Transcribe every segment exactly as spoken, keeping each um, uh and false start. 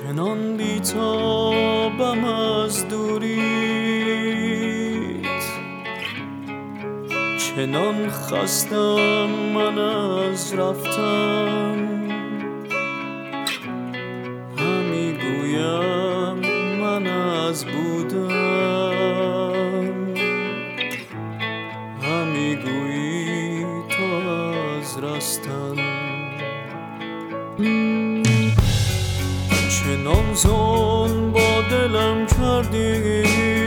چنان بیتابم از دوریت، چنان خستم من از رفتن. همی گویم من از بودن، همی گویی تو از رستن. چنان ظلم با دلم کردی،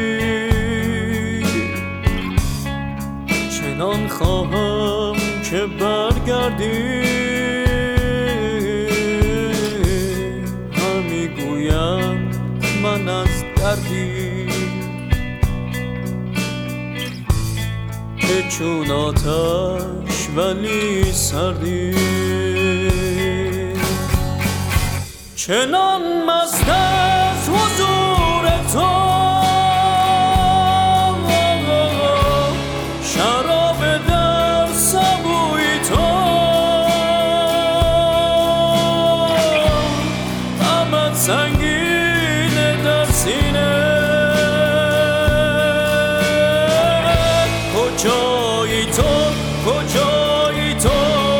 چنان خواهم که برگردی. همی گویم من از دردی که چون آتش ولی سردی. چنان مست از حضور تو، شراب در سبوی تو، غمت سنگینه در سینه. کجایی تو، کجایی تو؟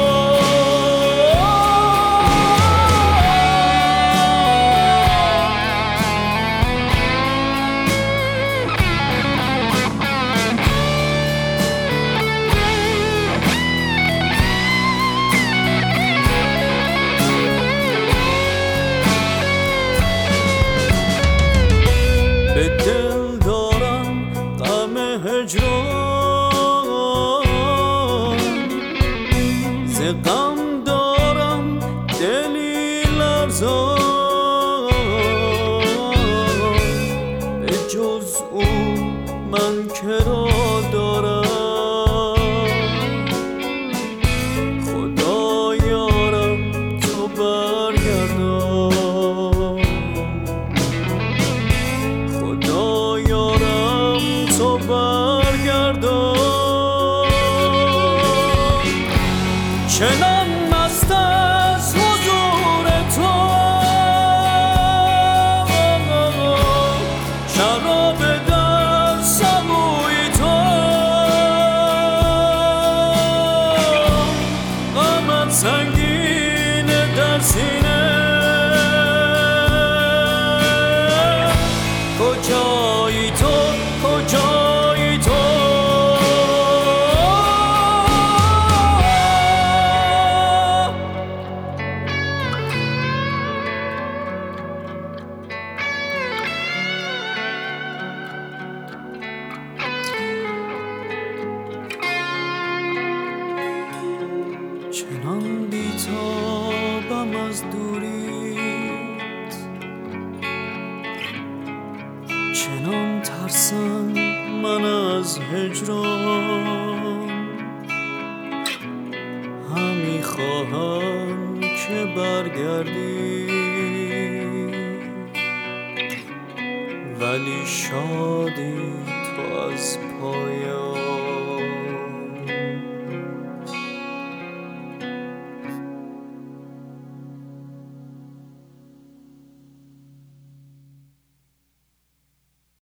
به دل دارم غم هجران، ز غم دارم دلی لرزان. به جز او من کرا دارم، خدا یارم تو برگردان. خدا یارم تو برگردان. چنان مست از حضور تو، شراب در سبوی تو، غمت سنگینه در سینه. کجایی تو، کجایی تو؟ چنان بیتابم از دوریت، چنان ترسم من از هجران. همی خواهم که برگردی، ولی شادی تو از پایان.